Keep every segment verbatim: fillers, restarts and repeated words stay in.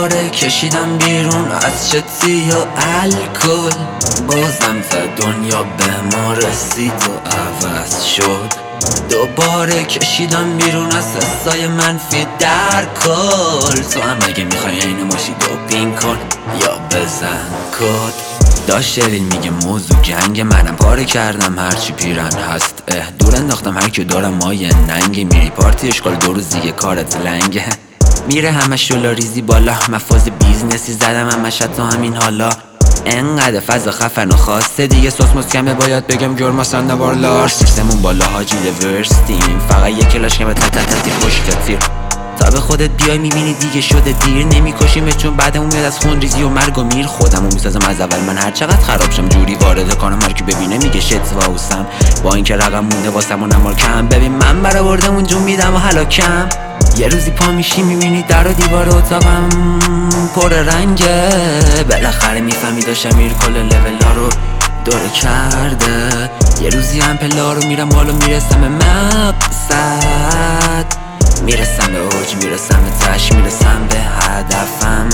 دوباره کشیدم بیرون از شتی و الکل، بازم تا دنیا به ما رسید و عوض شد. دوباره کشیدم بیرون از حسای منفی در کل، تو هم اگه میخوای اینو ماشی دوپینگ کن یا بزن کد. داشت شرین میگه موضوع جنگ، منم پاره کردم هرچی پیرن هست، اه دور انداختم هر که دارم مایه ننگی، میری پارتی اشکال دو روز دیگه کارت لنگه، میره همش دلاریزی بالا، مفاز بیزنسی زدم همش حتی همین حالا، انقدر فضا خفن و خواسته دیگه سوس مسکمه باید بگم جرم سنده بارلار، سیستمون بالا حاجی لورستیم، فقط یک کلاش که به تتتتی پشت تیر، تا به خودت بیای میبینی دیگه شده دیر، نمیکشیمه چون بعدمون میاد از خون ریزی و مرگ و میر، خودمو میسازم از اول من هر چقدر خراب شم جوری وارد کنم هر کی ببینه میگه شت واوسم، با اینکه رقم مونده واسم و نمار کم، ببین من برا بردمون جون میدم و هلاکم، یه روزی پا میشی میبینی در و دیوار اتاقم پر رنگه، بالاخره میفهمی داشتم میر کل لول ها رو دوره کرده، یه روزی هم پلا رو میرم بالا میرسم به مقصد، میرسم به اوج میرسم به تش میرسم به هدفم.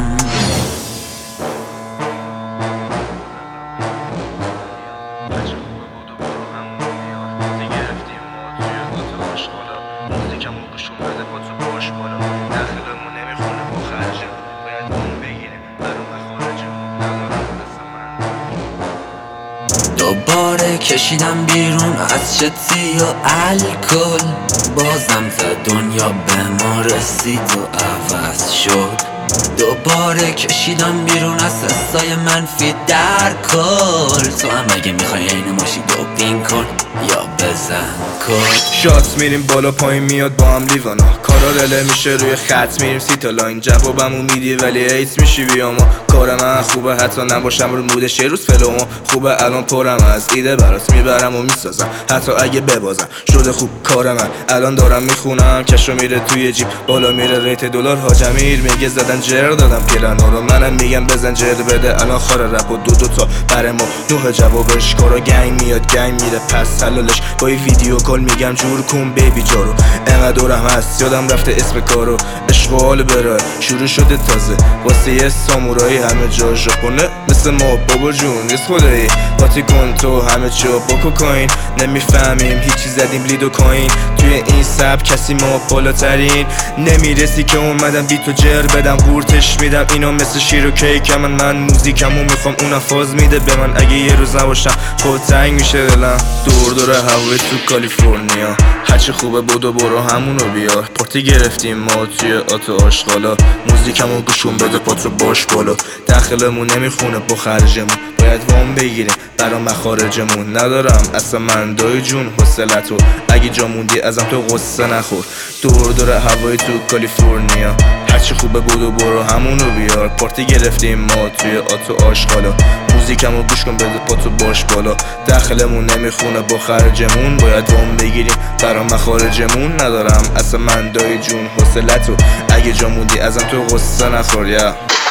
دوباره کشیدم بیرون از شتی و الکل، بازم تا دنیا به ما رسید و عوض شد. دوباره کشیدم بیرون از حسای منفی در کل، تو هم اگه میخوای اینو ماشی دوپینگ کن یا بزن کن. شات میریم بالا پایین میاد با هم لیوانا، کارا رله میشه روی خط میریم سی تا لاین، جوابمو میدی ولی ایت میشی بیاما، کار من خوبه حتی نباشم رو مودش یه روز فلوما خوبه، الان پرم از ایده برات میبرم و میسازم حتی اگه ببازم، شده خوب کار من الان دارم میخونم، کشو میره توی جیب بالا میره ریت دلار، حاجمیر میگه زدن جر دادم پیرنا رو، منم میگم بزن جر بده الان خار رپ و دو دو تا بر ما نوه جوابش، کارا گنگ میاد گنگ میره پس حلالش، با این ویدیو کال میگم جور کن بیبی جارو، انقدر دورم هست یادم رفته اسم کارو، عشق و حال بره شروع شده تازه واسه یه سامورایی همه جا ژاپنه مثل ما بابا جون ریس خدایی، پاتی کن تو همه جا با کوکائین، نمیفهمیم هیچی زدیم لید و کاین، توی این سب کسی ما بالاترین، نمیرسی که اومدم بی تو جر بدم قورتش میدم، اینا مثل شیر و کیکم، من من موزیکمو میخوام اونم فاز میده به من، اگه یه روز نباشم خود تنگ میشه دلم، دور دور هوای تو کالیفرنیا، هرچی خوبه بودو برو همونو بیار، پارتی گرفتیم ما توی آتو آشغالا، موزیکمو گوشون بده پات رو باش بالا، داخلمون نمیخونه با خرجمون، باید وام بگیریم برا مخارجمون، ندارم اصلا من دای جون حوصلتو، اگه جا موندی ازم تو غصه نخور، دور دور هوای تو کالیفرنیا، هرچی خوبه بودو برو همونو بیار، پارتی گرفتیم ما توی آتو آشغالا، موزیکمو گوش کن بده پاتو باش بالا، داخلمون نمیخونه با خرجمون، باید وام بگیریم برا مخارجمون، ندارم اصلا من دای جون حوصلتو، اگه جا موندی ازم تو غصه نخور. yeah.